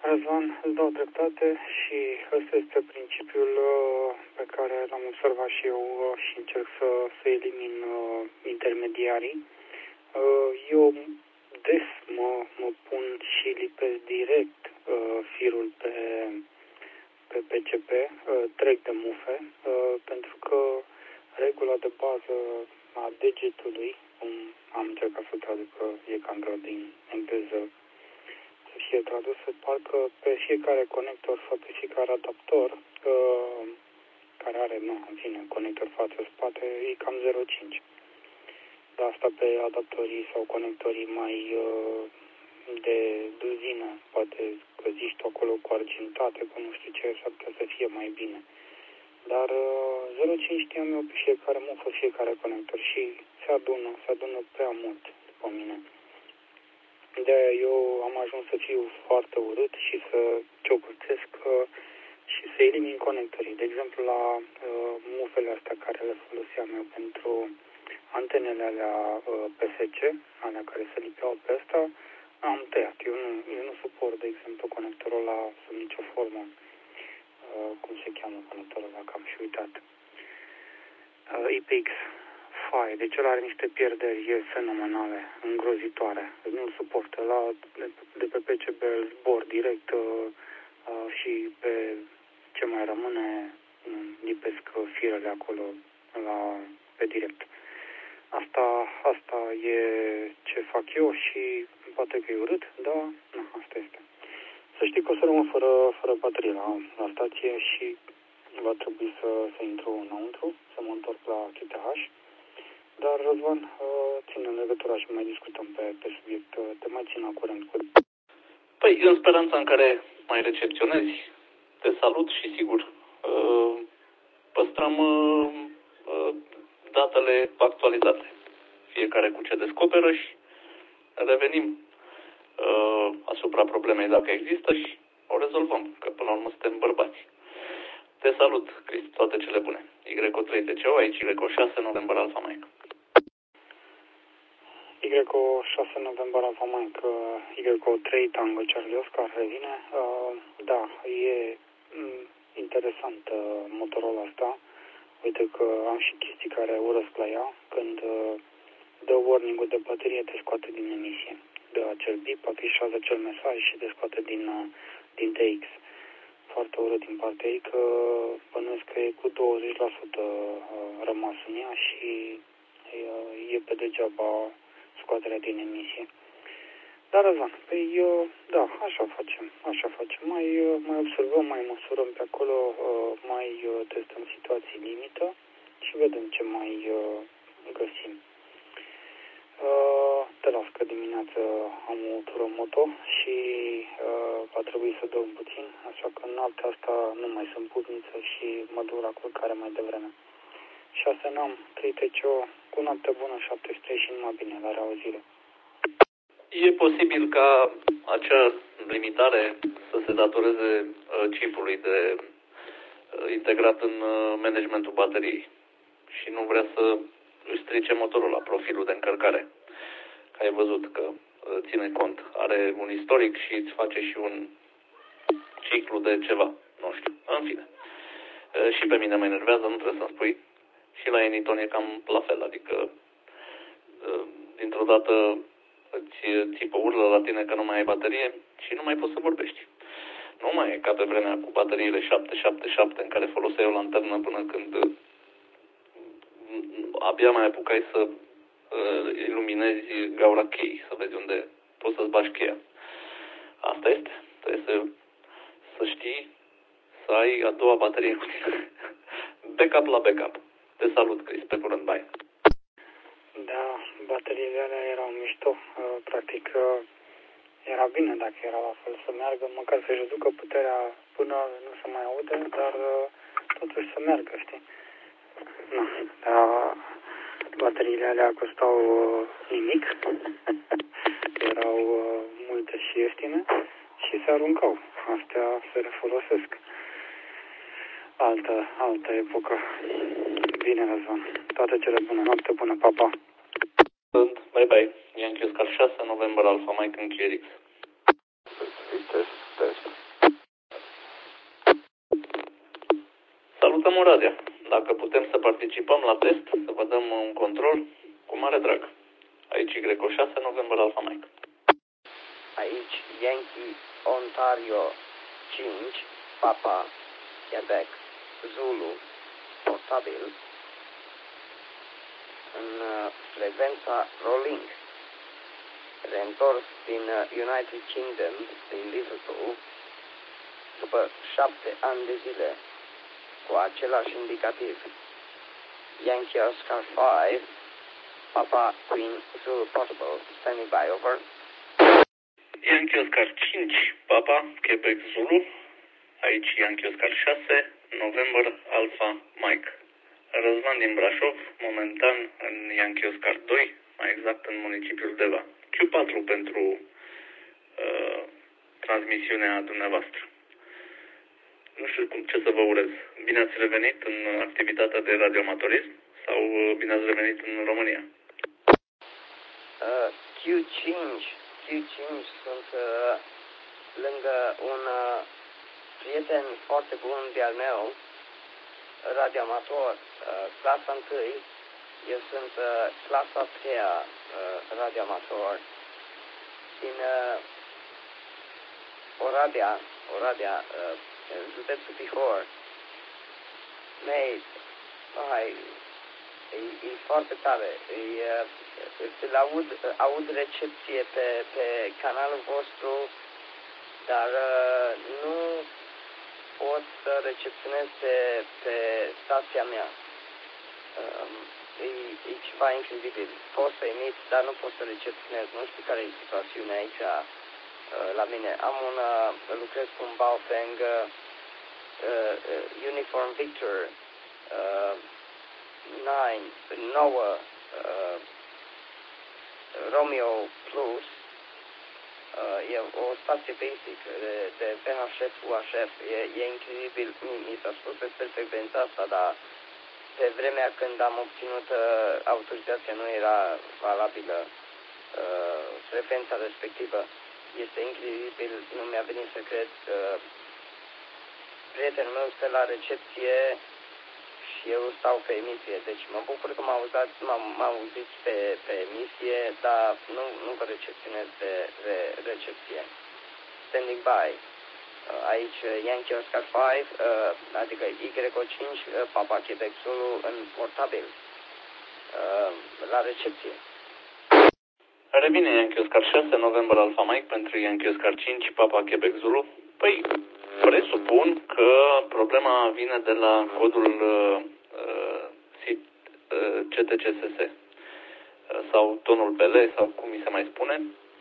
Răzvan, îți dau dreptate și ăsta este principiul pe care l-am observat și eu și încerc să elimin intermediarii. Eu des mă pun și lipesc direct firul pe PCP, trec de mufe, pentru că regula de bază a degetului, cum am încercat să traduc, e cam greu din engleză să fie tradusă, parcă pe fiecare conector sau pe fiecare adaptor care are, în fine, conector față-spate, e cam 0,5. Dar asta pe adaptorii sau conectorii mai de duzină, poate că zici tu acolo cu argintate, cu nu știu ce, s-ar putea să fie mai bine. Dar 0,5 știam eu pe fiecare mufă, fiecare conector și se adună prea mult după mine. De-aia eu am ajuns să fiu foarte urât și să ciocotesc și să elimin conectorii. De exemplu, la mufele astea care le foloseam eu pentru antenele alea PSC, alea care se lipeau pe asta, am tăiat. Eu nu suport, de exemplu, conectorul ăla sub nicio formă. Cum se cheamă conectorul ăla, că am și uitat. IPX Phi, deci ăla are niște pierderi fenomenale, îngrozitoare. Nu-l suport. De pe PCB îl zbor direct și pe ce mai rămâne lipesc firele acolo pe direct. Asta e ce fac eu și poate că e urât, dar asta este. Să știi că o să rămân fără baterie la stație și va trebui să intru înăuntru, să mă întorc la QTH. Dar, Răzvan, ține în legătura și mai discutăm pe subiect. Te mai țin la curent cu... Păi, în speranța în care mai recepționezi, te salut și, sigur, păstrăm datele actualizate. Fiecare cu ce descoperă și revenim asupra problemei dacă există și o rezolvăm, că până la urmă suntem bărbați. Te salut, Cristi, toate cele bune. YO3 TCO, aici YO6 November Alpha Mike. YO6 November Alpha Mike, YO3 Tango Charlie Oscar revine. Da, e interesant motorul ăsta. Uite că am și chestii care urăsc la ea. Când dă warning-ul de baterie, te scoate din emisie. Dă acel bip, afișează acel mesaj și te scoate din TX. Foarte urât din partea ei, că bănuiesc că e cu 20% rămas în ea și e pe degeaba scoaterea din emisie. Dar, Răzvan, păi, da, așa facem. Mai observăm, mai măsurăm pe acolo, mai testăm situații limită și vedem ce mai găsim. Te las că dimineață am o tură moto și va trebui să dorm puțin, așa că noaptea asta nu mai sunt putniță și mă duc la culcare mai devreme. 6 n-am, 3 TCO, cu noapte bună, 73 și numai bine, la reauzire. E posibil ca acea limitare să se datoreze chipului integrat în managementul bateriei și nu vrea să își strice motorul la profilul de încărcare. Că ai văzut că ține cont. Are un istoric și îți face și un ciclu de ceva. Nu știu. În fine. Și pe mine mă enervează, nu trebuie să-mi spui. Și la Eniton e cam la fel. Adică dintr-o dată îți țipă, urlă la tine că nu mai ai baterie și nu mai poți să vorbești. Nu mai e ca pe vremea cu bateriile 777 în care foloseai o lanternă până când abia mai apucai să iluminezi gaura cheii, să vezi unde poți să-ți bagi cheia. Asta este. Trebuie să știi să ai a doua baterie cu tine. Backup la backup. Te salut, Chris. Pe curând, bye. Da, bateriile alea erau mișto. Practic, era bine dacă era la fel să meargă, măcar să-și reducă puterea până nu se mai aude, dar totuși să meargă, știi? Dar bateriile alea costau nimic, erau multe și ieftine și se aruncau. Astea se refolosesc. Altă epocă. Bine, Răzvan. Toate cele bune. Noapte bună. Pa, pa. Bye, bye. Yankee Oscar 6, November Alpha Mike în GRX. Test. testăm Oradea. Dacă putem să participăm la test, să vă dăm un control, cu mare drag. Aici Greco 6, November Alpha Mike. Aici Yankee Ontario 5, Papa Quebec Zulu, portabil, în frecvența Rolling, reîntors din United Kingdom, din Liverpool, după 7 ani de zile, cu același indicativ. Yankee Oscar 5, Papa Queen Zulu Portable, standing by, over. Yankee Oscar 5, Papa Quebec Zulu, aici Yankee Oscar 6, November Alpha Mike. Răzvan din Brașov, momentan în Yankee Oscar 2, mai exact în municipiul Deva. Q4 pentru transmisiunea dumneavoastră. Nu știu ce să vă urez. Bine ați revenit în activitatea de radioamatorism sau bine ați revenit în România? Q5 sunt lângă un prieten foarte bun de-al meu, radioamator, clasa 1, eu sunt clasa 3 radioamator din Oradea, județul Bihor. E foarte tare. Aud recepție pe canalul vostru, dar nu pot să recepționez pe stația mea. E ceva incredibil. Pot să emit, dar nu pot să recepționez. Nu știu care e situația aici la mine. Lucrez cu un Baofeng Uniform Victor 9 Romeo Plus. E o stație basic de VHF, UHF. E incredibil. Mi s-a spus despre frecvența asta, dar pe vremea când am obținut autorizația nu era valabilă frecvența respectivă. Este incredibil, nu mi-a venit să cred. Prietenul meu stă la recepție și eu stau pe emisie, deci mă bucur că m-am auzit pe emisie, dar nu vă recepționez pe recepție. Standing by. Aici Yankee Oscar 5, adică Y5, Papa Quebec Zulu în portabil, la recepție. Revine Yankee Oscar 6, November Alpha Mike pentru Yankee Oscar 5, Papa Quebec Zulu. Păi, presupun că problema vine de la codul CTCSS sau tonul BL sau cum mi se mai spune.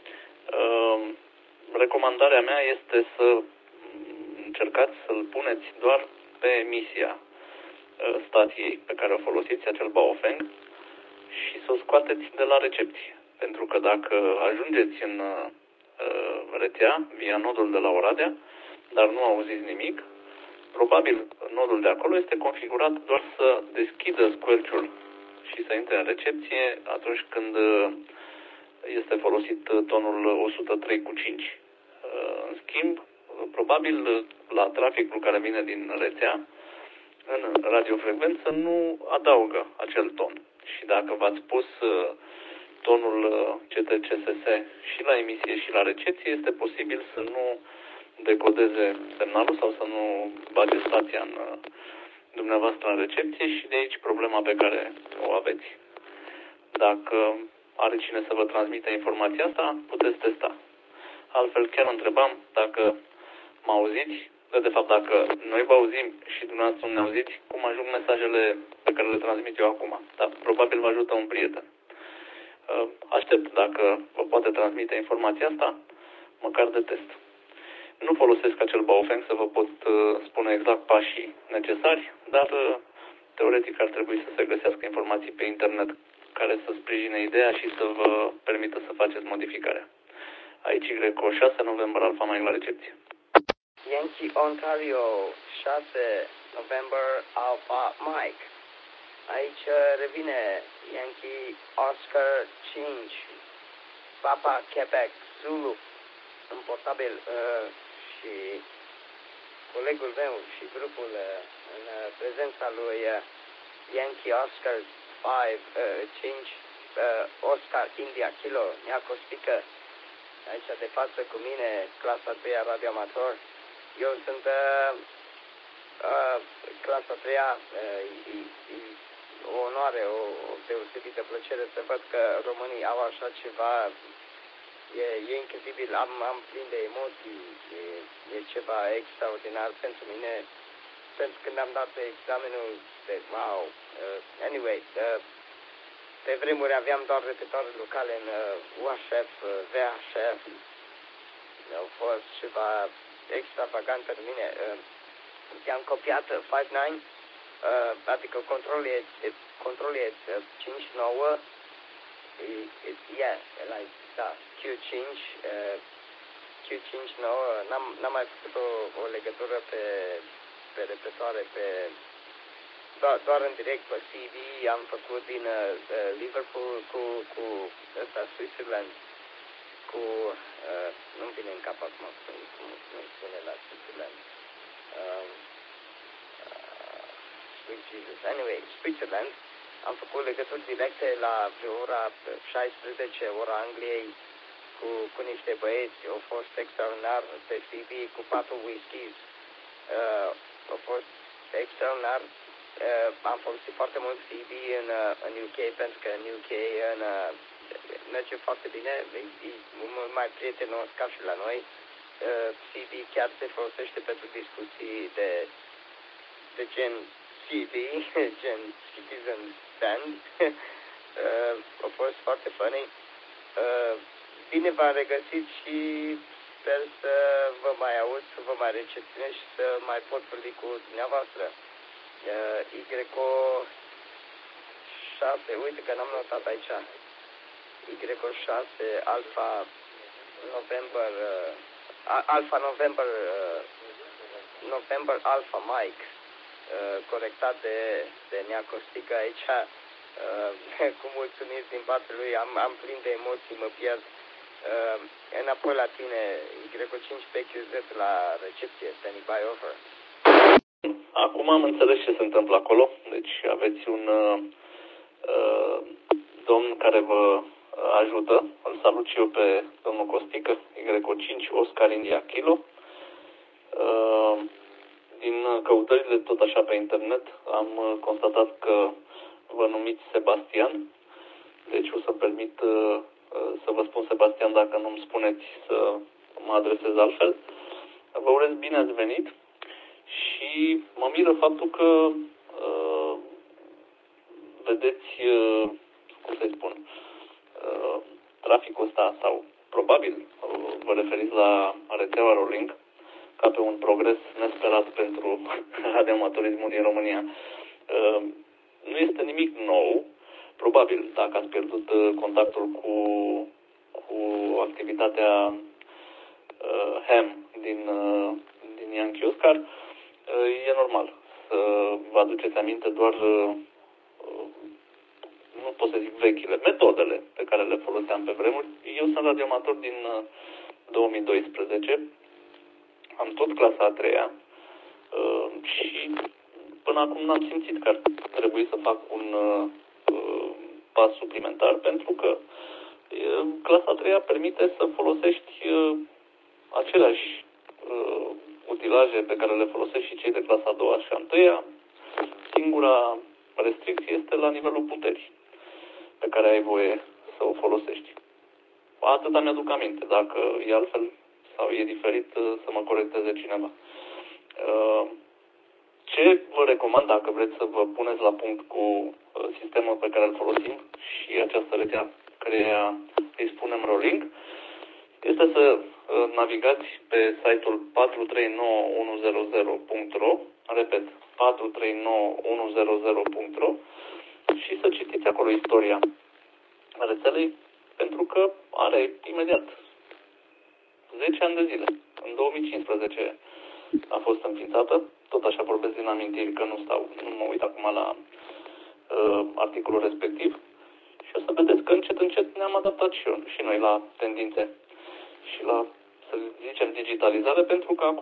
Recomandarea mea este să încercați să-l puneți doar pe emisia stației pe care o folosiți, acel Baofeng, și să o scoateți de la recepție. Pentru că dacă ajungeți în rețea via nodul de la Oradea, dar nu auziți nimic, probabil nodul de acolo este configurat doar să deschidă squelch-ul și să intre în recepție atunci când este folosit tonul 103,5. În schimb, probabil la traficul care vine din rețea, în radiofrecvență nu adaugă acel ton. Și dacă v-ați pus tonul CTCSS și la emisie și la recepție, este posibil să nu decodeze semnalul sau să nu bage stația în dumneavoastră în recepție și de aici problema pe care o aveți. Dacă are cine să vă transmită informația asta, puteți testa. Altfel, chiar întrebam dacă mă auziți, de fapt dacă noi vă auzim și dumneavoastră nu ne auziți, cum ajung mesajele pe care le transmit eu acum. Dar probabil vă ajută un prieten. Aștept dacă vă poate transmite informația asta, măcar de test. Nu folosesc acel Baofeng să vă pot spune exact pașii necesari, dar teoretic ar trebui să se găsească informații pe internet care să sprijine ideea și să vă permită să faceți modificarea. Aici Greco 6, November Alpha Mike la recepție. Yankee Ontario 6, November Alpha Mike. Aici revine Yankee Oscar 5, Papa Quebec Zulu în portabil și colegul meu și grupul în prezența lui Yankee Oscar 5, Oscar India Kilo, Neaco Stică, aici de față cu mine, clasa 3 radioamator. Eu sunt clasa 3, e o onoare, o deosebită plăcere să văd că românii au așa ceva. E incredibil, am plin de emoții, e ceva extraordinar pentru mine, pentru când am dat examenul de wow. Anyway, pe vremuri aveam doar repetoare locale în UHF, VHF, au fost ceva extravagant pentru mine. I-am copiat 5-9, adică controlul e 5-9, da, Q5, Q5-9, n-am mai făcut o legătură pe repetoare, doar în direct pe CD, am făcut din Liverpool cu ăsta, Switzerland, cu, nu-mi vine în cap acum cum îi spune la Switzerland, Sweet Jesus, anyway, Switzerland, am făcut legături directe la ora 16, ora Angliei, cu niște băieți, au fost extraordinar pe CD, cu 4 whiskies, au fost extraordinar. Am folosit foarte mult CD în UK, pentru că în UK merge foarte bine, e mult mai prietenos ca și la noi. CD chiar se folosește pentru discuții de gen CD, gen Citizen Stand. A fost foarte funny. Bine v-am regăsit și sper să vă mai aud, să vă mai recepționez și să mai pot vorbi cu dumneavoastră. YO 6, uite că n-am notat aici. YO 6 Alpha November Alpha Mike, corectat de Neaco Stică aici, cu mulțumiri din partea lui, am plin de emoții, mă pierd. Înapoi la tine, YO 5 PQZ la recepție, standing by over. Acum am înțeles ce se întâmplă acolo. Deci aveți un domn care vă ajută. Îl salut și eu pe domnul Costică, YO 5 Oscar India Kilo. Din căutările tot așa pe internet am constatat că vă numiți Sebastian. Deci o să permit să vă spun Sebastian dacă nu-mi spuneți să mă adresez altfel. Vă urez bine ați venit. Și mă miră faptul că vedeți, cum să-i spun, traficul ăsta, sau probabil vă referiți la rețeaua Rolling, ca pe un progres nesperat pentru radioamatorismul din România. Nu este nimic nou, probabil dacă ați pierdut contactul cu activitatea HAM din Yankee Oscar, e normal să vă aduceți aminte doar, nu pot să zic vechile, metodele pe care le foloseam pe vremuri. Eu sunt radioamator din 2012, am tot clasa a 3-a și până acum n-am simțit că ar trebui să fac un pas suplimentar, pentru că clasa a 3-a permite să folosești aceleași utilaje pe care le folosesc și cei de clasa a 2-a și a 1-a. Singura restricție este la nivelul puterii pe care ai voie să o folosești. Atâta mi-aduc aminte. Dacă e altfel sau e diferit, să mă corecteze cineva. Ce vă recomand dacă vreți să vă puneți la punct cu sistemul pe care îl folosim și această rețea care îi spunem Rolling, este să navigați pe site-ul 439100.ro, repet, 439100.ro, și să citiți acolo istoria rețelei, pentru că are imediat 10 ani de zile. În 2015 a fost înființată, tot așa vorbesc din amintiri, că nu mă uit acum la articolul respectiv, și o să vedeți că încet ne-am adaptat și noi la tendințe și la, să zicem, digitalizare, pentru că acum